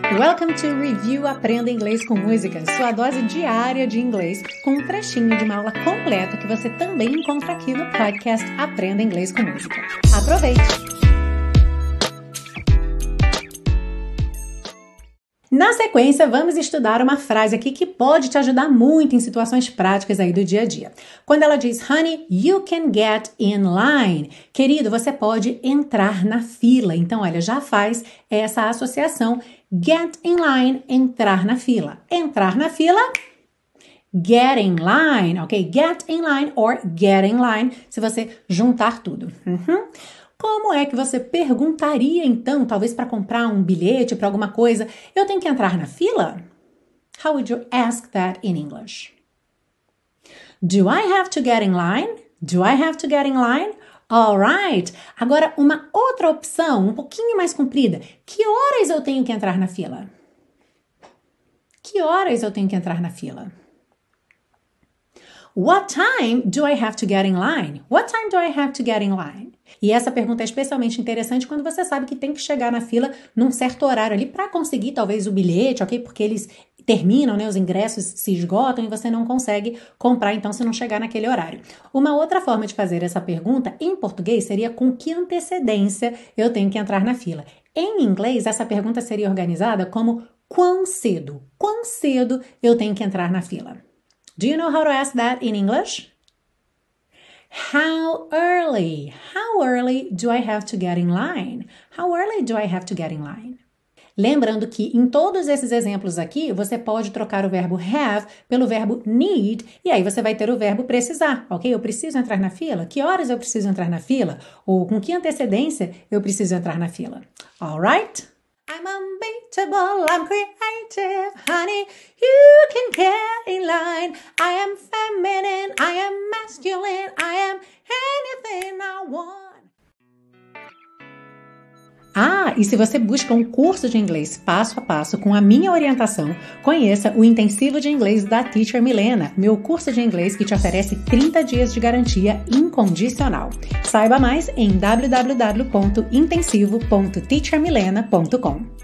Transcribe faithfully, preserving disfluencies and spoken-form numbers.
Welcome to Review Aprenda Inglês com Música, sua dose diária de inglês, com um trechinho de uma aula completa que você também encontra aqui no podcast Aprenda Inglês com Música. Aproveite! Na sequência, vamos estudar uma frase aqui que pode te ajudar muito em situações práticas aí do dia a dia. Quando ela diz, honey, you can get in line. Querido, você pode entrar na fila. Então, olha, já faz essa associação. Get in line, entrar na fila. Entrar na fila, get in line, ok? Get in line or get in line, se você juntar tudo. Uhum. Como é que você perguntaria, então, talvez para comprar um bilhete, para alguma coisa, eu tenho que entrar na fila? How would you ask that in English? Do I have to get in line? Do I have to get in line? All right. Agora, uma outra opção, um pouquinho mais comprida. Que horas eu tenho que entrar na fila? Que horas eu tenho que entrar na fila? What time do I have to get in line? What time do I have to get in line? E essa pergunta é especialmente interessante quando você sabe que tem que chegar na fila num certo horário ali para conseguir talvez o bilhete, ok? Porque eles terminam, né? Os ingressos se esgotam e você não consegue comprar então se não chegar naquele horário. Uma outra forma de fazer essa pergunta em português seria com que antecedência eu tenho que entrar na fila. Em inglês, essa pergunta seria organizada como quão cedo? Quão cedo eu tenho que entrar na fila? Do you know how to ask that in English? How early? How early do I have to get in line? How early do I have to get in line? Lembrando que em todos esses exemplos aqui, você pode trocar o verbo have pelo verbo need, e aí você vai ter o verbo precisar, ok? Eu preciso entrar na fila? Que horas eu preciso entrar na fila? Ou com que antecedência eu preciso entrar na fila? Alright? I'm unbeatable, I'm creative, honey, you can get in line. I am feminine, I am masculine, I am anything I want. Ah, e se você busca um curso de inglês passo a passo com a minha orientação, conheça o Intensivo de Inglês da Teacher Milena, meu curso de inglês que te oferece trinta dias de garantia incondicional. Saiba mais em w w w ponto intensivo ponto teacher milena ponto com.